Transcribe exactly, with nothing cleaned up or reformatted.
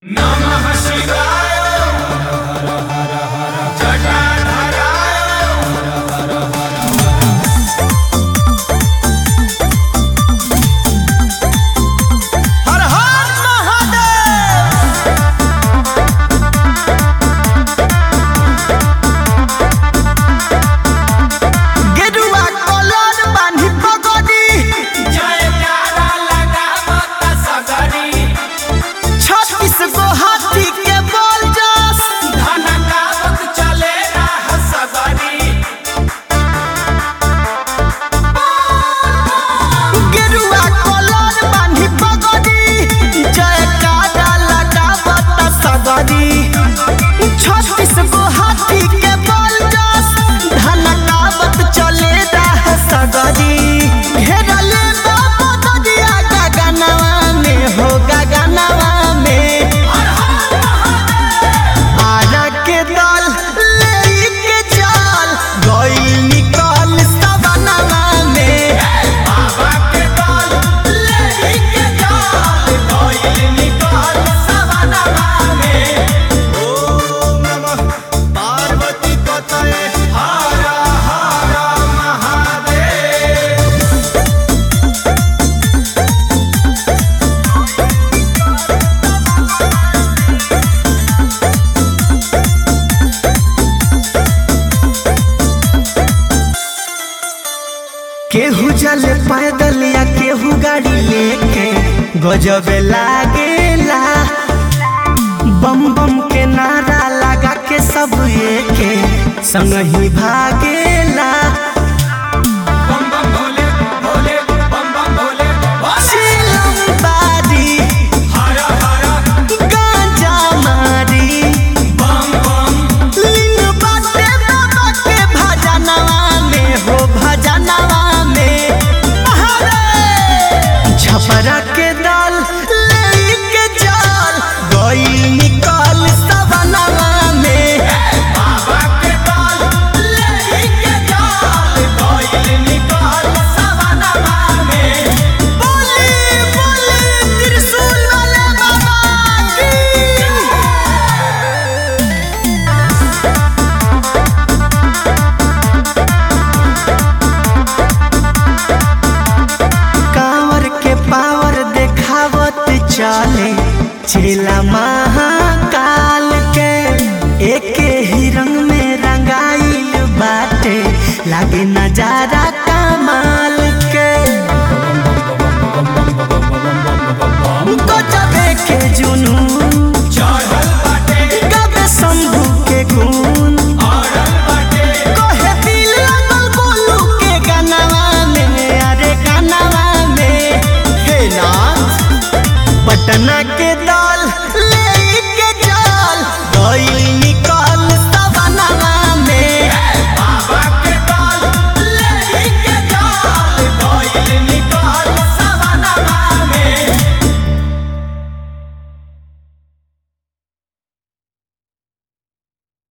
नमः शिवाय हर हर महादेव। गेरुआ कलर बांधी पगड़ी, जयकारा लगावत सगरी। छत्तीस गो हाथी के बोल जस, धनकावत चले राह सगरी। गेरुआ कलर बांधी पगड़ी, जयकारा लगावत सगरी। छत्तीस गो हाथी के बोल जस, धनकावत चले राह सगरी। घेरले बाबा ददिया गगनवा में हो गगनवा में। आरा के दल लेके चल गइल निकल सवनवा में। बाबा के दल लेके चल गइल निकल सवनवा में। ओम नमः पार्वती पतये हर हर महादेव। केहू चले पैदल या केहू गाड़ी लेके, गजब लागेला। बम बम के नारा लगा के सब एके संग ही भागेला। बम बम भोले भोले बम बम भोले चिलम बारी, हर हर गांजा मारी। बम बम लिंग बाटे बाबा के भजनवा में हो भजनवा में। छपरा के दल लेके चल गइल निकल सवनवा में। बाबा के दल लेके चल गइल निकल सवनवा में। बोले बोले त्रिशूल वाले बाबा की। कांवर के पावर देखावत चले चेला महाकाल के। एके ही रंग में रंगाइल बाटे, लागे